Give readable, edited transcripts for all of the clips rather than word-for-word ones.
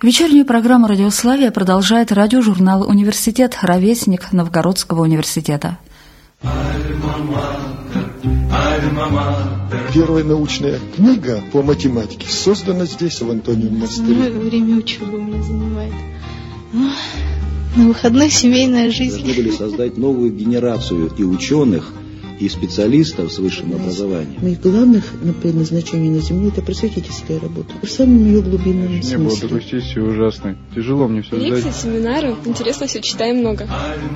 Вечернюю программу «Радиославия» продолжает радиожурнал «Университет», ровесник Новгородского университета. Первая научная книга по математике создана здесь, в Антониевом монастыре. Время учебы у меня занимает. На выходных семейная жизнь. Должны были создать новую генерацию и ученых, и специалистов с высшим образованием. Моих главных предназначений на Земле – это просветительская работа. В самом ее глубинном смысле. Не было такой сессии ужасной. Тяжело мне все сдать. Лекции, семинары. Интересно все, читаем много.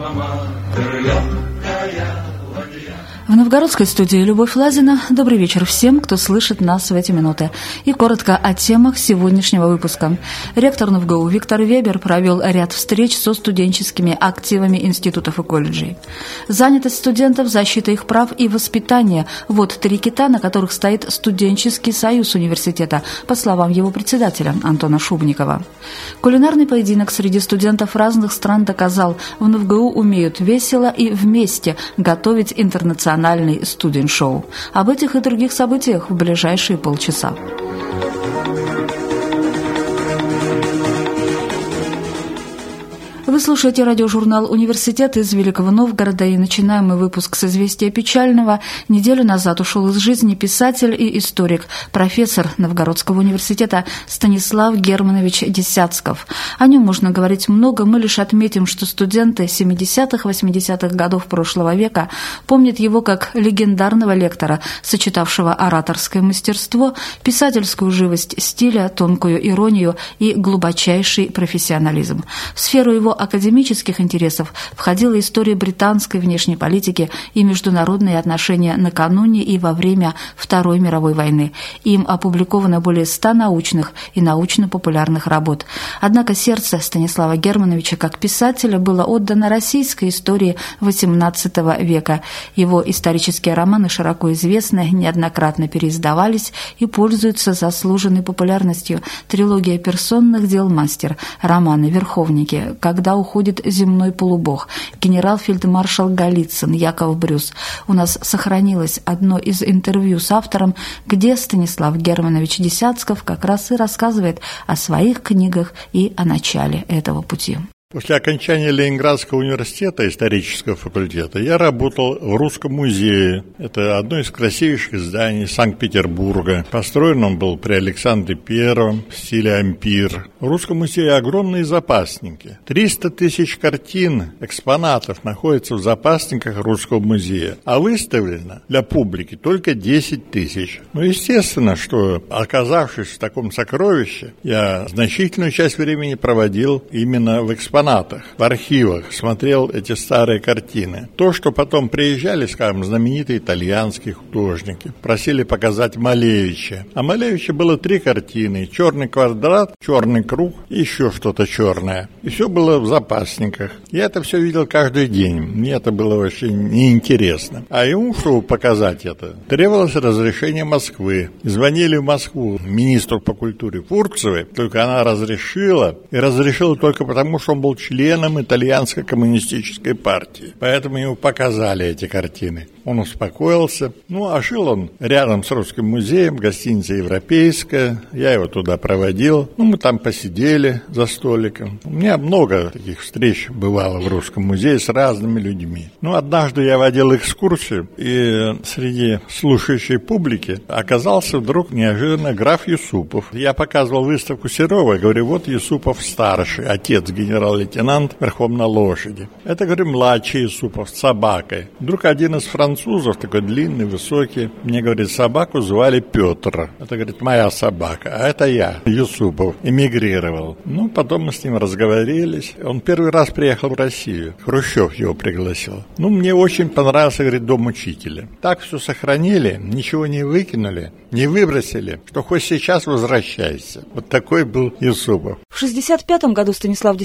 В новгородской студии Любовь Лазина. Добрый вечер всем, кто слышит нас в эти минуты. И коротко о темах сегодняшнего выпуска. Ректор НовГУ Виктор Вебер провел ряд встреч со студенческими активами институтов и колледжей. Занятость студентов, защита их прав и воспитание – вот три кита, на которых стоит студенческий союз университета, по словам его председателя Антона Шубникова. Кулинарный поединок среди студентов разных стран доказал, в НовГУ умеют весело и вместе готовить интернациональные студент-шоу. Об этих и других событиях в ближайшие полчаса. Вы слушаете радиожурнал «Университет» из Великого Новгорода, и начинаем мы выпуск с известия печального. Неделю назад ушел из жизни писатель и историк, профессор Новгородского университета Станислав Германович Десятсков. О нем можно говорить много, мы лишь отметим, что студенты 70-х, 80-х годов прошлого века помнят его как легендарного лектора, сочетавшего ораторское мастерство, писательскую живость стиля, тонкую иронию и глубочайший профессионализм. В сферу его академических интересов входила история британской внешней политики и международные отношения накануне и во время Второй мировой войны. Им опубликовано более 100 научных и научно-популярных работ. Однако сердце Станислава Германовича как писателя было отдано российской истории XVIII века. Его исторические романы широко известны, неоднократно переиздавались и пользуются заслуженной популярностью. Трилогия персонных дел «Мастер», романы «Верховники», «Когда уходит земной полубог», генерал-фельдмаршал Голицын, Яков Брюс. У нас сохранилось одно из интервью с автором, где Станислав Германович Десятсков как раз и рассказывает о своих книгах и о начале этого пути. После окончания Ленинградского университета исторического факультета я работал в Русском музее. Это одно из красивейших зданий Санкт-Петербурга. Построен он был при Александре I в стиле ампир. В Русском музее огромные запасники. 300 тысяч картин, экспонатов находятся в запасниках Русского музея, а выставлено для публики только 10 тысяч. Ну, естественно, что, оказавшись в таком сокровище, я значительную часть времени проводил именно в экспонатах, в архивах, смотрел эти старые картины. То, что потом приезжали, скажем, знаменитые итальянские художники, просили показать Малевича. А Малевича было 3 картины: черный квадрат, черный круг и еще что-то черное. И все было в запасниках. Я это все видел каждый день. Мне это было вообще неинтересно. А ему, чтобы показать это, требовалось разрешение Москвы. Звонили в Москву министру по культуре Фурцевой, только она разрешила, и разрешила только потому, что он был членом итальянской коммунистической партии. Поэтому ему показали эти картины. Он успокоился. Ну, а жил он рядом с Русским музеем, гостиница «Европейская». Я его туда проводил. Ну, мы там посидели за столиком. У меня много таких встреч бывало в Русском музее с разными людьми. Ну, однажды я водил экскурсию, и среди слушающей публики оказался вдруг неожиданно граф Юсупов. Я показывал выставку Серова, говорю, вот Юсупов старший, отец генерал-лейтенант верхом на лошади. Это, говорю, младший Юсупов с собакой. Вдруг один из французов, такой длинный, высокий, мне говорит, собаку звали Петр. Это, говорит, моя собака, а это я, Юсупов, эмигрировал. Ну, потом мы с ним разговорились. Он первый раз приехал в Россию. Хрущев его пригласил. Ну, мне очень понравился, говорит, дом учителя. Так все сохранили, ничего не выкинули, не выбросили, что хоть сейчас возвращайся. Вот такой был Юсупов. В 1965 году Станислав Десятсков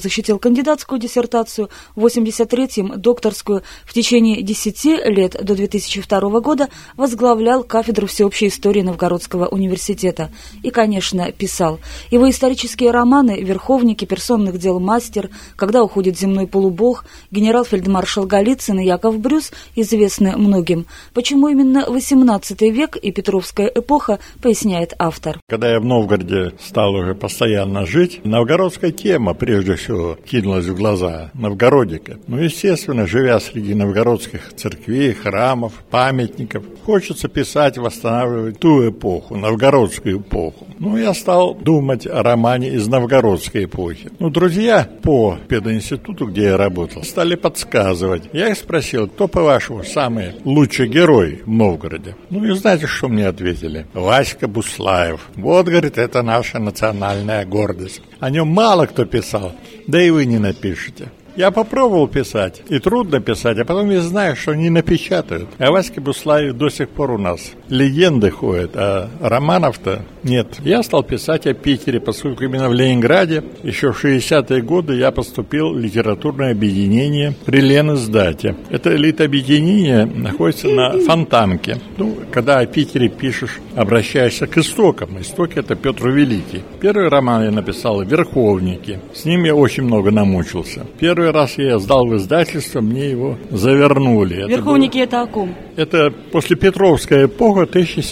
защитил кандидатскую диссертацию, в 1983-м докторскую. В течение 10 лет до 2002 года возглавлял кафедру всеобщей истории Новгородского университета. И, конечно, писал. Его исторические романы «Верховники», «Персонных дел мастер», «Когда уходит земной полубог», «Генерал-фельдмаршал Голицын» и «Яков Брюс» известны многим. Почему именно XVIII век и Петровская эпоха, поясняет автор. Когда я в Новгороде стал уже постоянно жить, новгородская тема прежде всего кинулась в глаза, новгородика. Ну, естественно, живя среди новгородских церквей, храмов, памятников, хочется писать, восстанавливать ту эпоху, новгородскую эпоху. Ну, я стал думать о романе из новгородской эпохи. Ну, друзья по пединституту, где я работал, стали подсказывать. Я их спросил, кто, по-вашему, самый лучший герой в Новгороде? Ну, и знаете, что мне ответили? Васька Буслаев. Вот, говорит, это наша национальная гордость. О нем мало кто писал, да и вы не напишете. Я попробовал писать, и трудно писать, а потом я знаю, что не напечатают. А Ваське Буслаев до сих пор у нас легенды ходят, а романов-то нет. Я стал писать о Питере, поскольку именно в Ленинграде еще в 60-е годы я поступил в литературное объединение при Лениздате. Это элит-объединение находится на Фонтанке. Ну, когда о Питере пишешь, обращаешься к истокам. Истоки — это Петр Великий. Первый роман я написал «Верховники». С ним я очень много намучился. Первый раз я сдал в издательство, мне его завернули. «Верховники» это о ком? Это послепетровская эпоха,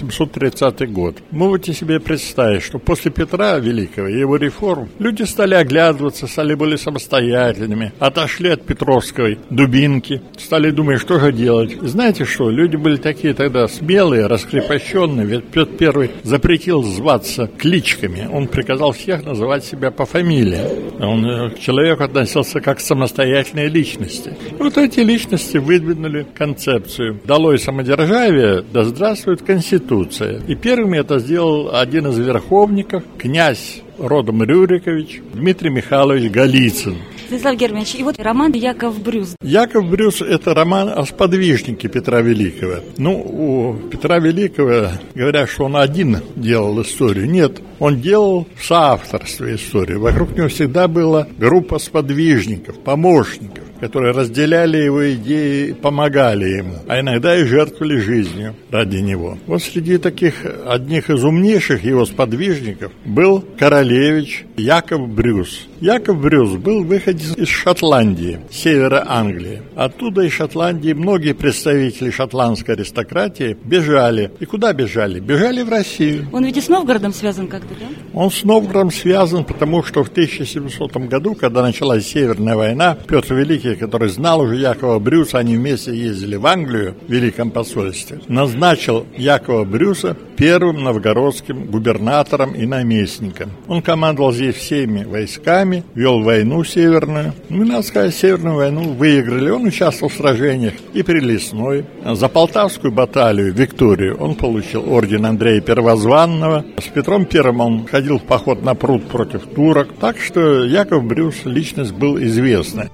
1730 год. Можете себе представить, что после Петра Великого и его реформ люди стали оглядываться, стали более самостоятельными, отошли от петровской дубинки, стали думать, что же делать. И знаете что, люди были такие тогда смелые, раскрепощенные, ведь Петр I запретил зваться кличками, он приказал всех называть себя по фамилии. Он к человеку относился как к самостоятельной личности. Вот эти личности выдвинули концепцию «Долой самодержавие, да здравствует Конституция». И первым это сделал один из верховников, князь родом Рюрикович Дмитрий Михайлович Голицын. Станислав Германович, и вот роман «Яков Брюс». «Яков Брюс» — это роман о сподвижнике Петра Великого. Ну, у Петра Великого говорят, что он один делал историю. Нет, он делал в соавторстве историю. Вокруг него всегда была группа сподвижников, помощников, которые разделяли его идеи и помогали ему, а иногда и жертвовали жизнью ради него. Вот среди таких одних из умнейших его сподвижников был королевич Яков Брюс. Яков Брюс был выходец из Шотландии, севера Англии. Оттуда из Шотландии многие представители шотландской аристократии бежали. И куда бежали? Бежали в Россию. Он ведь и с Новгородом связан как-то, да? Он с Новгородом связан, потому что в 1700 году, когда началась Северная война, Петр Великий, который знал уже Якова Брюса, они вместе ездили в Англию в Великом посольстве, назначил Якова Брюса первым новгородским губернатором и наместником. Он командовал здесь всеми войсками, вел войну северную. Ну, надо сказать, Северную войну выиграли. Он участвовал в сражениях и при Лесной. За Полтавскую баталию, Викторию, он получил орден Андрея Первозванного. С Петром Первым он ходил в поход на пруд против турок. Так что Яков Брюс личность был известная.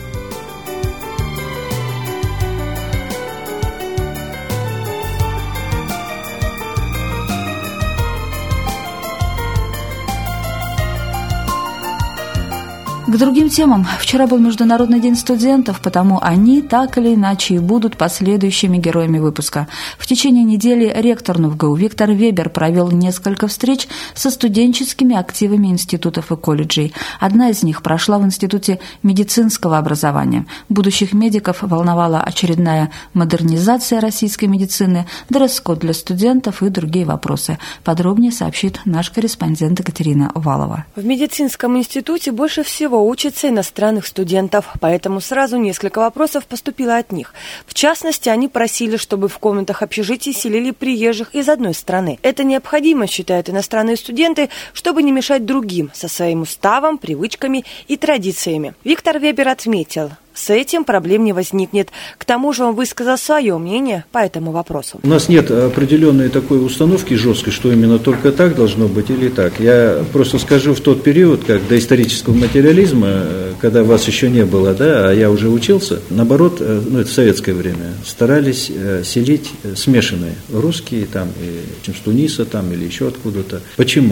К другим темам. Вчера был Международный день студентов, потому они так или иначе и будут последующими героями выпуска. В течение недели ректор НУВГУ Виктор Вебер провел несколько встреч со студенческими активами институтов и колледжей. Одна из них прошла в Институте медицинского образования. Будущих медиков волновала очередная модернизация российской медицины, дресс-код для студентов и другие вопросы. Подробнее сообщит наш корреспондент Екатерина Валова. В медицинском институте больше всего учатся иностранных студентов, поэтому сразу несколько вопросов поступило от них. В частности, они просили, чтобы в комнатах общежитий селили приезжих из одной страны. Это необходимо, считают иностранные студенты, чтобы не мешать другим со своим уставом, привычками и традициями. Виктор Вебер отметил, с этим проблем не возникнет. К тому же он высказал свое мнение по этому вопросу. У нас нет определенной такой установки жесткой, что именно только так должно быть или так. Я просто скажу, в тот период, как до исторического материализма, когда вас еще не было, да, а я уже учился, наоборот, ну это в советское время, старались селить смешанные. Русские там, с Туниса там или еще откуда-то. Почему?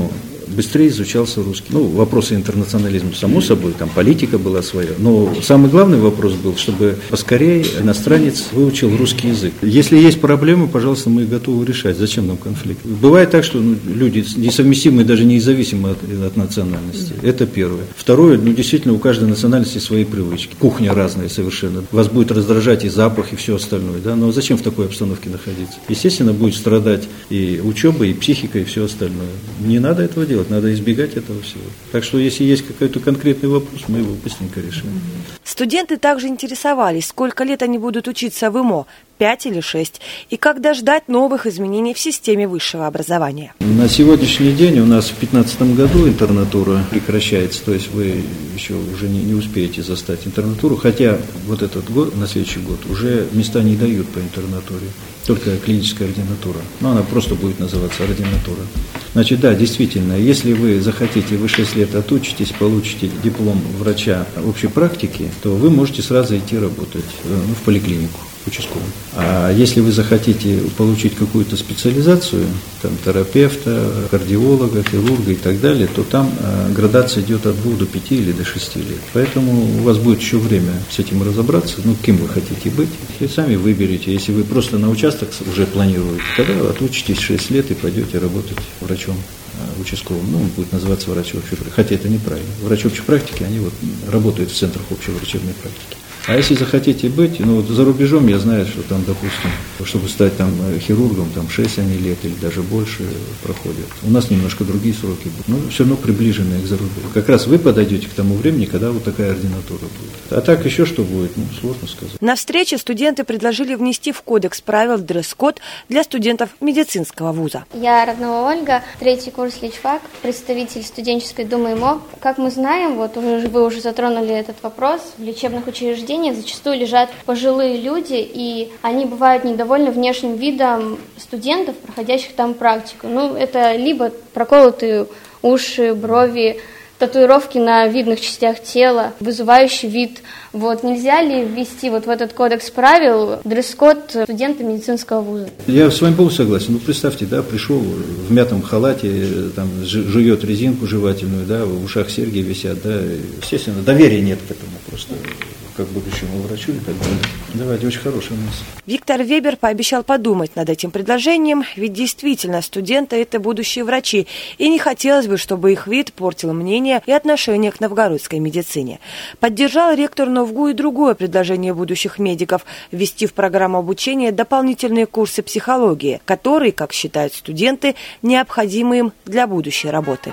быстрее изучался русский. Вопросы интернационализма, само собой, там политика была своя. Но самый главный вопрос был, чтобы поскорее иностранец выучил русский язык. Если есть проблемы, пожалуйста, мы готовы решать. Зачем нам конфликт? Бывает так, что люди несовместимые, даже независимо от национальности. Это первое. Второе, действительно, у каждой национальности свои привычки. Кухня разная совершенно. Вас будет раздражать и запах, и все остальное. Да? Но зачем в такой обстановке находиться? Естественно, будет страдать и учеба, и психика, и все остальное. Не надо этого делать, надо избегать этого всего. Так что, если есть какой-то конкретный вопрос, мы его быстренько решим. Студенты также интересовались, сколько лет они будут учиться в ИМО, 5 или 6, и когда ждать новых изменений в системе высшего образования. На сегодняшний день у нас в 2015 году интернатура прекращается, то есть вы еще уже не успеете застать интернатуру, хотя вот этот год, на следующий год, уже места не дают по интернатуре, только клиническая ординатура, она просто будет называться ординатура. Значит, да, действительно, если вы захотите, вы 6 лет отучитесь, получите диплом врача общей практики, то вы можете сразу идти работать в поликлинику участковую. А если вы захотите получить какую-то специализацию, там, терапевта, кардиолога, хирурга и так далее, то там градация идет от 2 до 5 или до 6 лет. Поэтому у вас будет еще время с этим разобраться, кем вы хотите быть, и сами выберете. Если вы просто на участок уже планируете, тогда отучитесь 6 лет и пойдете работать врачом участковым. Он будет называться врач общей практики. Хотя это неправильно. Врач общей практики, они работают в центрах общей врачебной практики. А если захотите быть, за рубежом я знаю, что там, допустим, чтобы стать там хирургом, там 6 они лет или даже больше проходят. У нас немножко другие сроки будут, но все равно приближенные к зарубежью. Как раз вы подойдете к тому времени, когда вот такая ординатура будет. А так еще что будет, сложно сказать. На встрече студенты предложили внести в кодекс правил дресс-код для студентов медицинского вуза. Я Равнова Ольга, 3-й курс личфак, представитель студенческой думы ИМО. Как мы знаем, вы уже затронули этот вопрос, в лечебных учреждениях зачастую лежат пожилые люди, и они бывают недовольны внешним видом студентов, проходящих там практику. Это либо проколотые уши, брови, татуировки на видных частях тела, вызывающий вид. Нельзя ли ввести в этот кодекс правил дресс-код студента медицинского вуза? Я с вами полностью согласен. Представьте, пришел в мятом халате, там, жует резинку жевательную, в ушах серьги висят, естественно, доверия нет к этому просто, как будущему врачу и так далее. Давайте, очень хорошая мысль. Виктор Вебер пообещал подумать над этим предложением, ведь действительно студенты – это будущие врачи, и не хотелось бы, чтобы их вид портил мнение и отношение к новгородской медицине. Поддержал ректор НОВГУ и другое предложение будущих медиков – ввести в программу обучения дополнительные курсы психологии, которые, как считают студенты, необходимы им для будущей работы.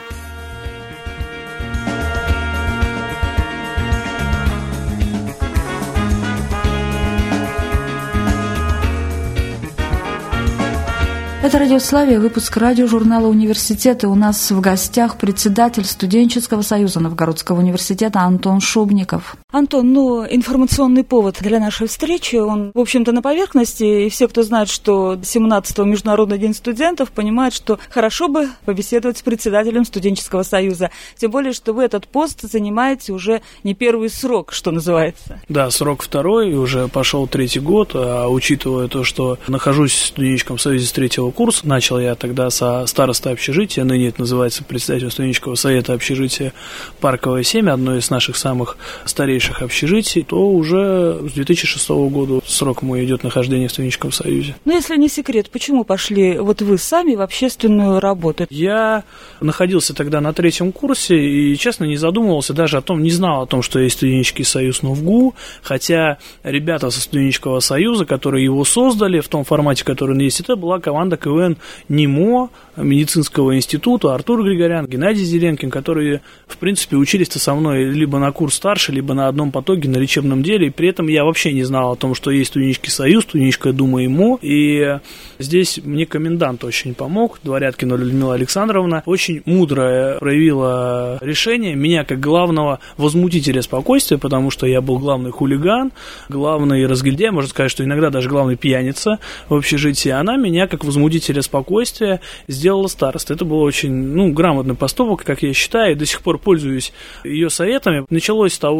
Это «Радиославия», выпуск радиожурнала «Университеты». У нас в гостях председатель студенческого союза Новгородского университета Антон Шубников. Антон, информационный повод для нашей встречи, он, в общем-то, на поверхности, и все, кто знает, что 17-го Международный день студентов, понимают, что хорошо бы побеседовать с председателем студенческого союза. Тем более, что вы этот пост занимаете уже не первый срок, что называется. Да, срок второй, уже пошел 3-й год, а учитывая то, что нахожусь в студенческом союзе с 3-го курса, начал я тогда со старосты общежития, ныне это называется председателем студенческого совета общежития Парковое 7, одно из наших самых старейших общежитий, то уже с 2006 года срок мой идет нахождения в студенческом союзе. Если не секрет, почему пошли вы сами в общественную работу? Я находился тогда на 3-м курсе и, честно, не задумывался даже о том, не знал о том, что есть студенческий союз НОВГУ, хотя ребята со студенческого союза, которые его создали в том формате, который он есть, это была команда КВН НИМО медицинского института, Артур Григорян, Геннадий Зеленкин, которые, в принципе, учились-то со мной либо на курс старше, либо на одном потоке на лечебном деле, и при этом я вообще не знал о том, что есть студенческий союз, студенческая дума ИМО, и здесь мне комендант очень помог, Дворяткина Людмила Александровна, очень мудрое проявила решение меня как главного возмутителя спокойствия, потому что я был главный хулиган, главный разгильдяй, можно сказать, что иногда даже главный пьяница в общежитии, она меня как возмутителя спокойствия сделала старостой. Это был очень, грамотный поступок, как я считаю, и до сих пор пользуюсь ее советами. Началось с того, что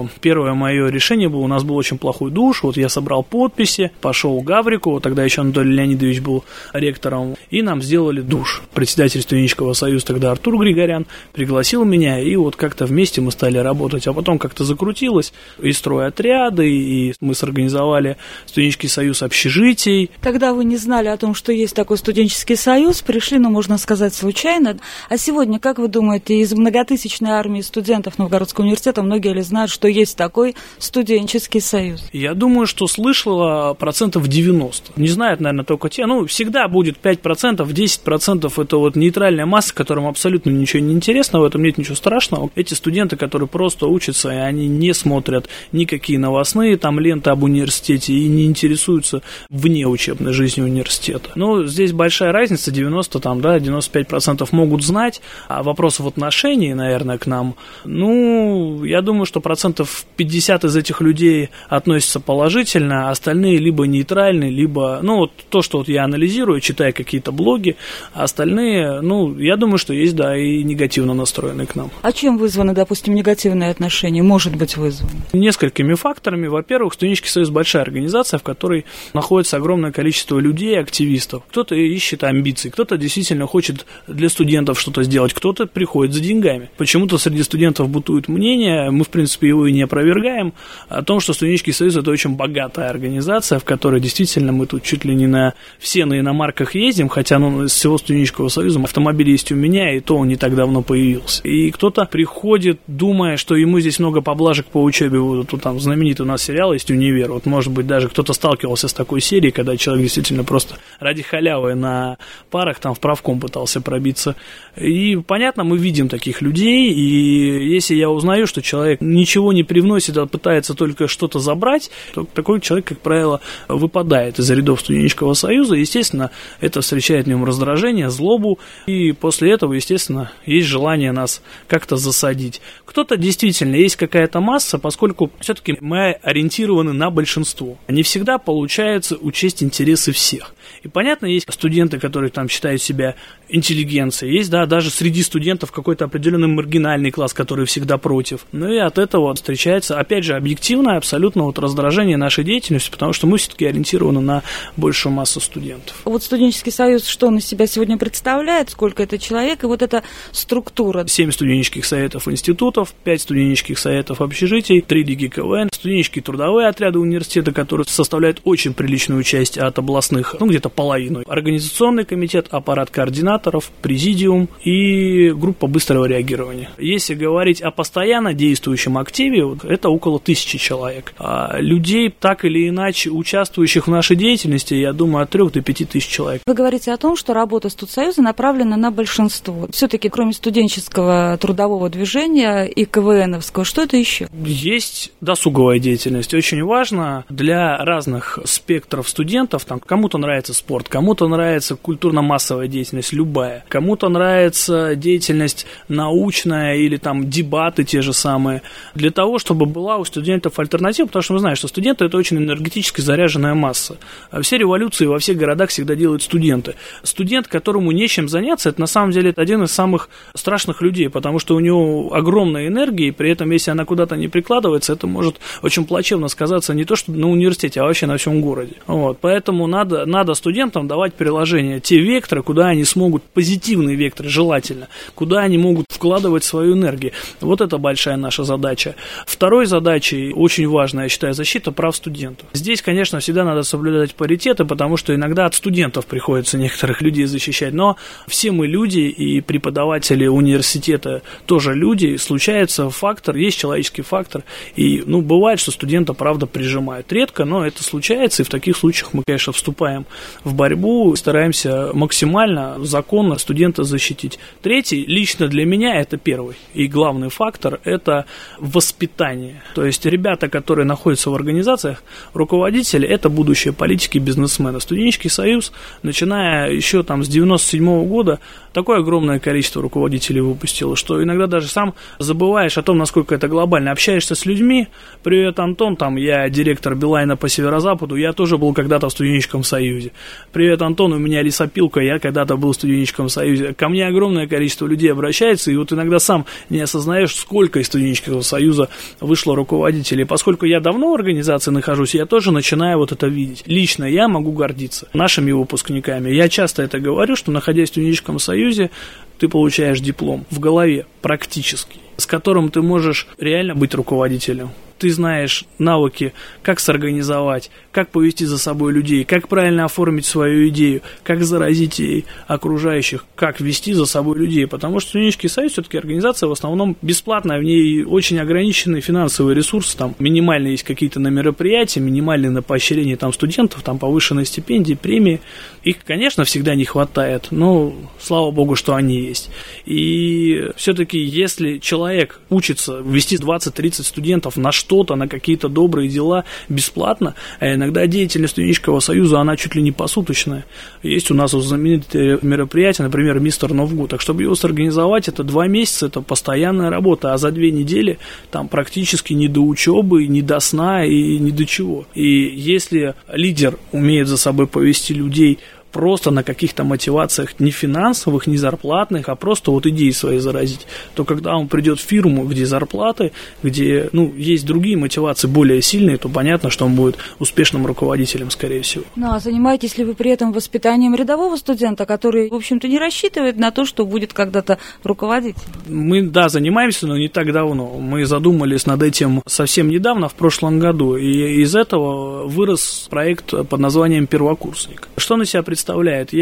первое мое решение было, у нас был очень плохой душ, вот я собрал подписи, пошел к Гаврику, тогда еще Анатолий Леонидович был ректором, и нам сделали душ. Председатель студенческого союза тогда Артур Григорян пригласил меня, и вот как-то вместе мы стали работать, а потом как-то закрутилось, и стройотряды, и мы сорганизовали студенческий союз общежитий. Тогда вы не знали о том, что есть такой студенческий союз, пришли, ну, можно сказать, случайно. А сегодня, как вы думаете, из многотысячной армии студентов Новгородского университета многие ли знают, что есть такой студенческий союз? Я думаю, что слышала 90%. Не знают, наверное, только те. Ну, всегда будет 5%, 10% это вот нейтральная масса, которым абсолютно ничего не интересно, в этом нет ничего страшного. Эти студенты, которые просто учатся, и они не смотрят никакие новостные там ленты об университете и не интересуются внеучебной жизнью университета. Ну, здесь большая разница, 95% могут знать, а вопросов отношений, наверное, к нам, ну, я думаю, что 50% из этих людей относятся положительно, а остальные либо нейтральны, либо, ну, вот то, что вот я анализирую, читая какие-то блоги, а остальные, ну, я думаю, что есть, да, и негативно настроенные к нам. А чем вызваны, допустим, негативные отношения? Может быть вызваны? Несколькими факторами. Во-первых, студенческий союз большая организация, в которой находится огромное количество людей, активистов. Кто-то ищет амбиций, кто-то действительно хочет для студентов что-то сделать, кто-то приходит за деньгами. Почему-то среди студентов бытует мнение, мы, в принципе, его и не опровергаем, о том, что студенческий союз – это очень богатая организация, в которой действительно мы тут чуть ли не на все на иномарках ездим, хотя, ну, из всего студенческого союза автомобиль есть у меня, и то он не так давно появился. И кто-то приходит, думая, что ему здесь много поблажек по учебе. Вот тут там знаменитый у нас сериал есть «Универ». Вот, может быть, даже кто-то сталкивался с такой серией, когда человек действительно просто ради халявы на парах там в правком пытался пробиться. И, понятно, мы видим таких людей, и если я узнаю, что человек ничего не привносит, а пытается только что-то забрать, то такой человек, как правило, выпадает из рядов студенческого союза. Естественно, это встречает в нем раздражение, злобу, и после этого, естественно, есть желание нас как-то засадить. Кто-то действительно, есть какая-то масса, поскольку все-таки мы ориентированы на большинство. Не всегда получается учесть интересы всех. И, понятно, есть студенты, которые там считают себя интеллигенцией, есть, да, даже среди студентов какой-то определенный маргинальный класс, который всегда против. Ну и от этого встречается, опять же, объективное абсолютно вот раздражение нашей деятельности, потому что мы все-таки ориентированы на большую массу студентов. Вот студенческий союз, что он из себя сегодня представляет, сколько это человек, и вот эта структура? 7 студенческих советов институтов, 5 студенческих советов общежитий, 3 лиги КВН, студенческие трудовые отряды университета, которые составляют очень приличную часть от областных, ну где-то половину. Организационный комитет, аппарат координаторов, президиум и группа быстрого реагирования. Если говорить о постоянно действующем активе, это около 1000 человек. А людей, так или иначе, участвующих в нашей деятельности, я думаю, от 3 до 5 тысяч человек. Вы говорите о том, что работа студсоюза направлена на большинство. Все-таки, кроме студенческого трудового движения и КВНовского, что это еще? Есть досуговая деятельность. Очень важно для разных спектров студентов. Там, кому-то нравится спорт, кому-то нравится культурно-массовая деятельность, любая. Кому-то нравится деятельность научная или там дебаты те же самые. Для того, чтобы была у студентов альтернатива, потому что мы знаем, что студенты – это очень энергетически заряженная масса. Все революции во всех городах всегда делают студенты. Студент, которому нечем заняться, это на самом деле один из самых страшных людей, потому что у него огромная энергия, и при этом, если она куда-то не прикладывается, это может очень плачевно сказаться не то, что на университете, а вообще на всем городе. Вот. Поэтому надо студентам давать приложения, те векторы, куда они смогут, позитивные векторы, желательно, куда они могут вкладывать свою энергию. Вот это большая наша задача. Второй задачей, очень важная, я считаю, защита прав студентов. Здесь, конечно, всегда надо соблюдать паритеты, потому что иногда от студентов приходится некоторых людей защищать, но все мы люди, и преподаватели университета тоже люди, случается фактор, есть человеческий фактор, и, бывает, что студента, правда, прижимают. Редко, но это случается, и в таких случаях мы, конечно, вступаем в борьбу, стараемся максимально законно студента защитить. Третий, лично для меня, это первый и главный фактор, это воспитание. То есть ребята, которые находятся в организациях, руководители, это будущие политики, бизнесмены. Студенческий союз, начиная еще там с 97-го года, такое огромное количество руководителей выпустило, что иногда даже сам забываешь о том, насколько это глобально. Общаешься с людьми, привет, Антон, там, я директор Билайна по Северо-Западу, я тоже был когда-то в студенческом союзе. Привет, Антон, у меня лесопилка, я когда-то был в студенческом союзе. Ко мне огромное количество людей обращается, и вот иногда сам не осознаешь, сколько из студенческого союза вышло руководителей. Поскольку я давно в организации нахожусь, я тоже начинаю вот это видеть. Лично я могу гордиться нашими выпускниками. Я часто это говорю, что, находясь в студенческом союзе, ты получаешь диплом в голове практически, с которым ты можешь реально быть руководителем. Ты знаешь навыки, как сорганизовать, как повести за собой людей, как правильно оформить свою идею, как заразить ей окружающих, как вести за собой людей. Потому что студенческий союз все-таки организация в основном бесплатная, в ней очень ограниченные финансовые ресурсы, там минимальные есть какие-то на мероприятия, минимальные на поощрение там студентов, там повышенные стипендии, премии. Их, конечно, всегда не хватает, но слава богу, что они есть. И все-таки если человек учится вести 20-30 студентов на что-то, на какие-то добрые дела бесплатно, а иногда деятельность студенческого союза, она чуть ли не посуточная. Есть у нас знаменитые мероприятия, например, «Мистер Новгу». Так, чтобы его сорганизовать, это 2 месяца, это постоянная работа, а за 2 недели там практически ни до учебы, ни до сна и ни до чего. И если лидер умеет за собой повести людей просто на каких-то мотивациях не финансовых, не зарплатных, а просто вот идеи свои заразить, то когда он придет в фирму, где зарплаты, где, есть другие мотивации более сильные, то понятно, что он будет успешным руководителем, скорее всего. Ну, а занимаетесь ли вы при этом воспитанием рядового студента, который, в общем-то, не рассчитывает на то, что будет когда-то руководить? Мы, да, занимаемся, но не так давно. Мы задумались над этим совсем недавно, в прошлом году, и из этого вырос проект под названием «Первокурсник». Что на себя представляет?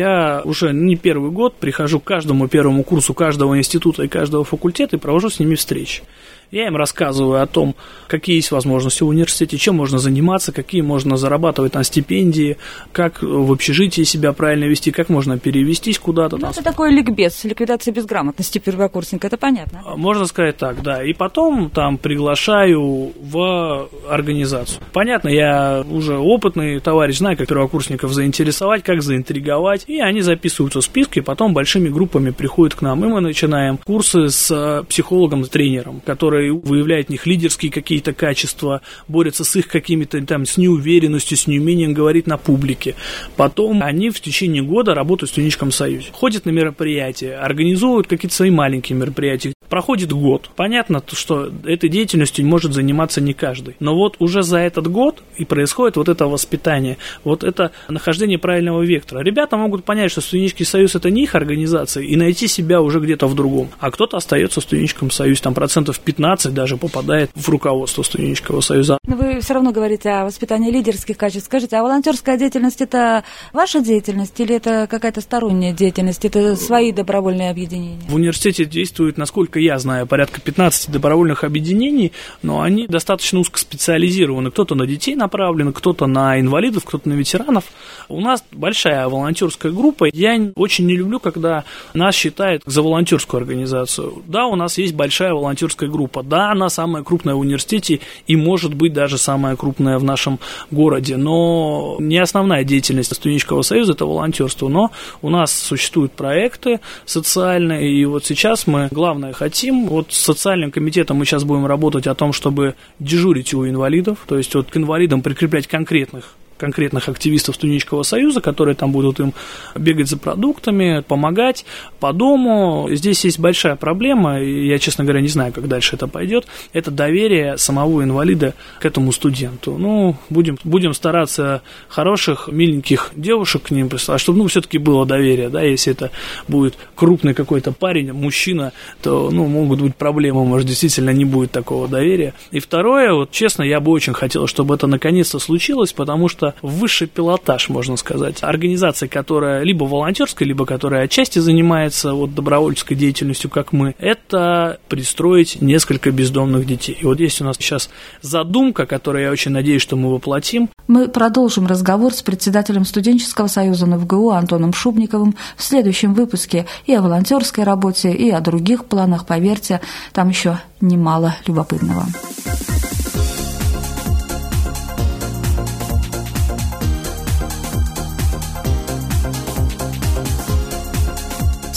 Я уже не первый год прихожу к каждому первому курсу каждого института и каждого факультета и провожу с ними встречи. Я им рассказываю о том, какие есть возможности в университете, чем можно заниматься, какие можно зарабатывать на стипендии, как в общежитии себя правильно вести, как можно перевестись куда-то. Это такой ликбез, ликвидация безграмотности первокурсника, это понятно. Можно сказать так, да. И потом там приглашаю в организацию. Понятно, я уже опытный товарищ, знаю, как первокурсников заинтересовать, как заинтриговать. И они записываются в списки, потом большими группами приходят к нам. И мы начинаем курсы с психологом, с тренером, который выявляет в них лидерские какие-то качества, борется с их какими-то там, с неуверенностью, с неумением говорить на публике. Потом они в течение года работают в студенческом союзе. Ходят на мероприятия, организовывают какие-то свои маленькие мероприятия. Проходит год. Понятно, что этой деятельностью может заниматься не каждый. Но вот уже за этот год и происходит вот это воспитание, вот это нахождение правильного вектора. Ребята могут понять, что студенческий союз это не их организация, и найти себя уже где-то в другом. А кто-то остается в студенческом союзе, там 15% даже попадает в руководство студенческого союза. Но вы все равно говорите о воспитании лидерских качеств. Скажите, а волонтерская деятельность это ваша деятельность или это какая-то сторонняя деятельность? Это свои добровольные объединения? В университете действует, насколько я знаю, порядка 15 добровольных объединений, но они достаточно узкоспециализированы. Кто-то на детей направлен, кто-то на инвалидов, кто-то на ветеранов. У нас большая волонтерская группа. Я очень не люблю, когда нас считают за волонтерскую организацию. Да, у нас есть большая волонтерская группа. Да, она самая крупная в университете и может быть даже самая крупная в нашем городе, но не основная деятельность студенческого союза – это волонтерство, но у нас существуют проекты социальные, и вот сейчас мы, главное, хотим, вот с социальным комитетом мы сейчас будем работать о том, чтобы дежурить у инвалидов, то есть вот к инвалидам прикреплять конкретных активистов студенческого союза, которые там будут им бегать за продуктами, помогать по дому. Здесь есть большая проблема, и я, честно говоря, не знаю, как дальше это пойдет. Это доверие самого инвалида к этому студенту. Будем стараться хороших, миленьких девушек к ним прислать, чтобы, все-таки было доверие, да, если это будет крупный какой-то парень, мужчина, то, могут быть проблемы, может, действительно не будет такого доверия. И второе, вот, честно, я бы очень хотел, чтобы это наконец-то случилось, потому что высший пилотаж, можно сказать, организация, которая либо волонтерская, либо которая отчасти занимается добровольческой деятельностью, как мы, это пристроить несколько бездомных детей. И вот есть у нас сейчас задумка, которую я очень надеюсь, что мы воплотим. Мы продолжим разговор с председателем студенческого союза НФГУ Антоном Шубниковым в следующем выпуске и о волонтерской работе, и о других планах, поверьте, там еще немало любопытного.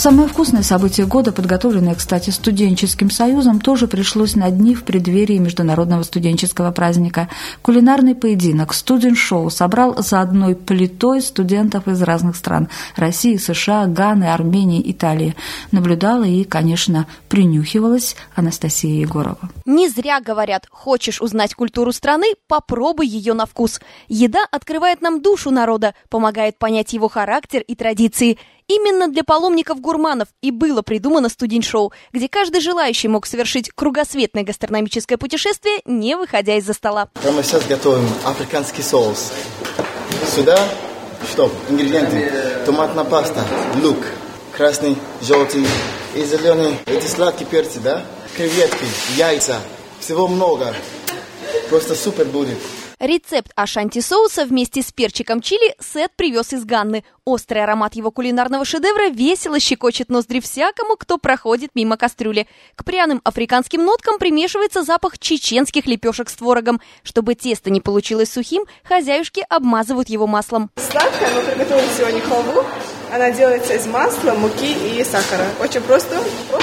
Самое вкусное событие года, подготовленное, кстати, студенческим союзом, тоже пришлось на дни в преддверии Международного студенческого праздника. Кулинарный поединок «Студент-шоу» собрал за одной плитой студентов из разных стран – России, США, Ганы, Армении, Италии. Наблюдала и, конечно, принюхивалась Анастасия Егорова. Не зря говорят, хочешь узнать культуру страны – попробуй ее на вкус. Еда открывает нам душу народа, помогает понять его характер и традиции. Именно для паломников-гурманов и было придумано студент-шоу, где каждый желающий мог совершить кругосветное гастрономическое путешествие, не выходя из-за стола. Мы сейчас готовим африканский соус. Сюда, что? Ингредиенты. Томатная паста, лук, красный, желтый и зеленый. Эти сладкие перцы, да? Креветки, яйца. Всего много. Просто супер будет. Рецепт ашанти-соуса вместе с перчиком чили Сет привез из Ганны. Острый аромат его кулинарного шедевра весело щекочет ноздри всякому, кто проходит мимо кастрюли. К пряным африканским ноткам примешивается запах чеченских лепешек с творогом. Чтобы тесто не получилось сухим, хозяюшки обмазывают его маслом. Сладкое мы приготовили сегодня халву. Она делается из масла, муки и сахара. Очень просто,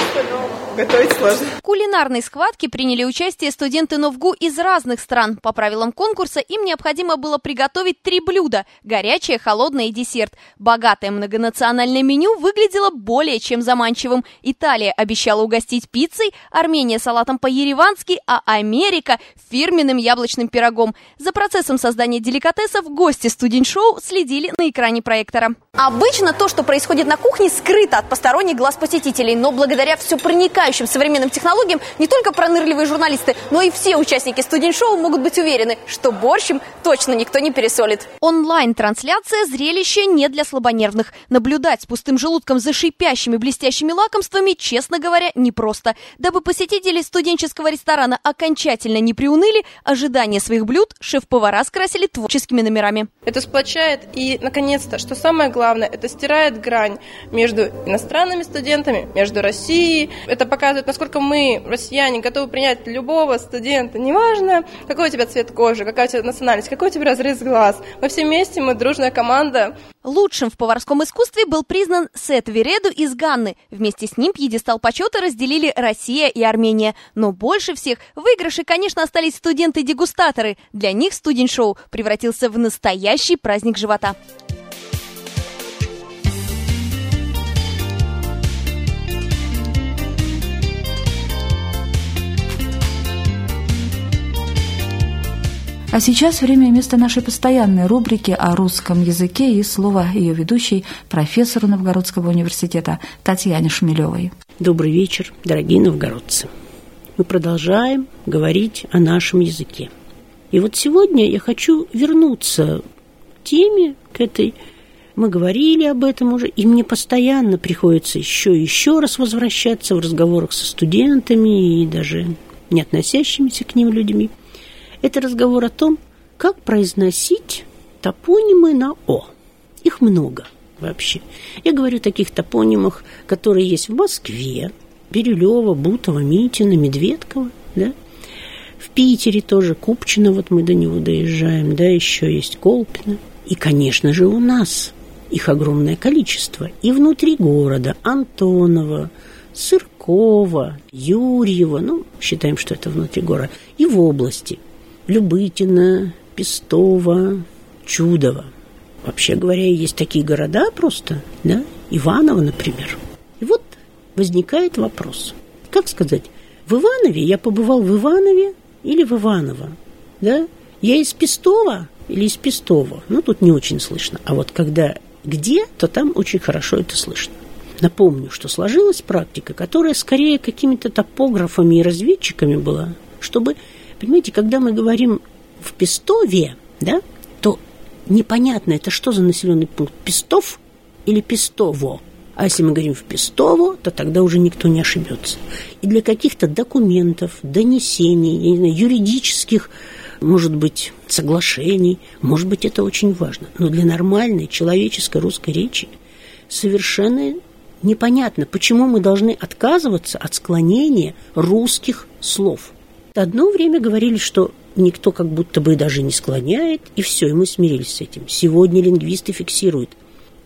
но готовить сложно. В кулинарной схватке приняли участие студенты НОВГУ из разных стран. По правилам конкурса им необходимо было приготовить 3 блюда – горячее, холодное и десерт. Богатое многонациональное меню выглядело более чем заманчивым. Италия обещала угостить пиццей, Армения – салатом по-еревански, а Америка – фирменным яблочным пирогом. За процессом создания деликатесов гости студент-шоу следили на экране проектора. Обычно то, что происходит на кухне, скрыто от посторонних глаз посетителей, но благодаря всепроникающим современным технологиям не только пронырливые журналисты, но и все участники студент-шоу могут быть уверены, что борщ им точно никто не пересолит. Онлайн-трансляция – зрелище не для слабонервных. Наблюдать с пустым желудком за шипящими блестящими лакомствами, честно говоря, непросто. Дабы посетители студенческого ресторана окончательно не приуныли, ожидание своих блюд шеф-повара скрасили творческими номерами. Это сплочает и, наконец-то, что самое главное, это стирает грань между иностранными студентами, между Россией. Это показывает, насколько мы, россияне, готовы принять любого студента. Неважно, какой у тебя цвет кожи, какая у тебя национальность, какой у тебя разрез глаз. Мы все вместе, мы дружная команда. Лучшим в поварском искусстве был признан Сет Вереду из Ганны. Вместе с ним пьедестал почета разделили Россия и Армения. Но больше всех в выигрыше, конечно, остались студенты-дегустаторы. Для них студент-шоу превратился в настоящий праздник живота. А сейчас время и место нашей постоянной рубрики о русском языке и слово ее ведущей, профессору Новгородского университета Татьяне Шмелевой. Добрый вечер, дорогие новгородцы. Мы продолжаем говорить о нашем языке. И вот сегодня я хочу вернуться к теме, к этой. Мы говорили об этом уже, и мне постоянно приходится еще раз возвращаться в разговорах со студентами и даже не относящимися к ним людьми. Это разговор о том, как произносить топонимы на «о». Их много вообще. Я говорю о таких топонимах, которые есть в Москве, Бирюлево, Бутово, Митино, Медведково, да? В Питере тоже Купчино, вот мы до него доезжаем, да, еще есть Колпино. И, конечно же, у нас их огромное количество. И внутри города Антонова, Сыркова, Юрьева, считаем, что это внутри города, и в области Любытино, Пестово, Чудово. Вообще говоря, есть такие города просто, да, Иваново, например. И вот возникает вопрос, как сказать, в Иванове я побывал в Иванове или в Иваново, да? Я из Пестова или из Пестова? Тут не очень слышно. А вот когда где, то там очень хорошо это слышно. Напомню, что сложилась практика, которая скорее какими-то топографами и разведчиками была, чтобы, понимаете, когда мы говорим в Пестове, да, то непонятно, это что за населенный пункт, Пестов или Пестово. А если мы говорим в Пестово, то тогда уже никто не ошибется. И для каких-то документов, донесений, я не знаю, юридических, может быть, соглашений, может быть, это очень важно. Но для нормальной человеческой русской речи совершенно непонятно, почему мы должны отказываться от склонения русских слов. Одно время говорили, что никто как будто бы даже не склоняет, и все, и мы смирились с этим. Сегодня лингвисты фиксируют.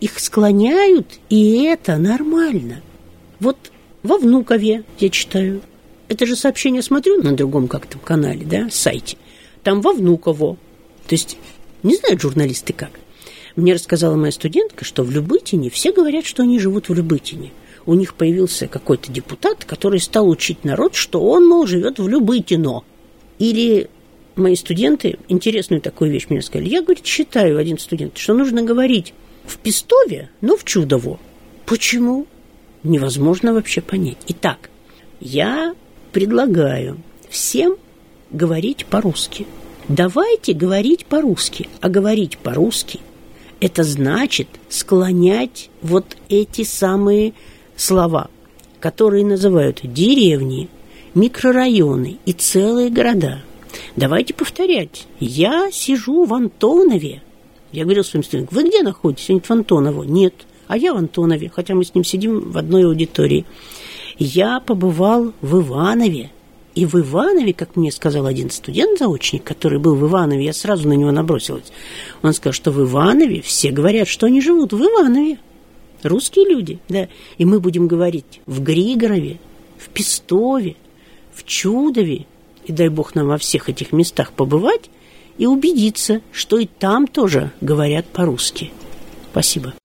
их склоняют, и это нормально. Вот во Внукове я читаю. Это же сообщение смотрю на другом как-то канале, да, сайте. Там во Внуково. То есть не знают журналисты как. Мне рассказала моя студентка, что в Любытине все говорят, что они живут в Любытине. У них появился какой-то депутат, который стал учить народ, что он, мол, живет в Любытино. Или мои студенты интересную такую вещь мне сказали. Я, говорит, считаю, один студент, что нужно говорить в Пестове, но в Чудово. Почему? Невозможно вообще понять. Итак, я предлагаю всем говорить по-русски. Давайте говорить по-русски. А говорить по-русски – это значит склонять вот эти самые слова, которые называют деревни, микрорайоны и целые города. Давайте повторять. Я сижу в Антонове. Я говорил своим студентам: вы где находитесь? Они говорят: в Антоново. Нет, а я в Антонове, хотя мы с ним сидим в одной аудитории. Я побывал в Иванове. И в Иванове, как мне сказал один студент-заочник, который был в Иванове, я сразу на него набросилась. Он сказал, что в Иванове все говорят, что они живут в Иванове. Русские люди, да. И мы будем говорить в Григорове, в Пестове, в Чудове. И дай бог нам во всех этих местах побывать и убедиться, что и там тоже говорят по-русски. Спасибо.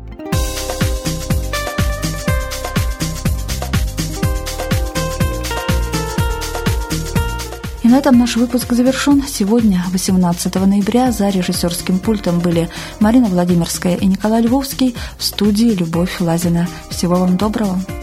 И на этом наш выпуск завершен. Сегодня, 18 ноября, за режиссерским пультом были Марина Владимирская и Николай Львовский, в студии Любовь Лазина. Всего вам доброго.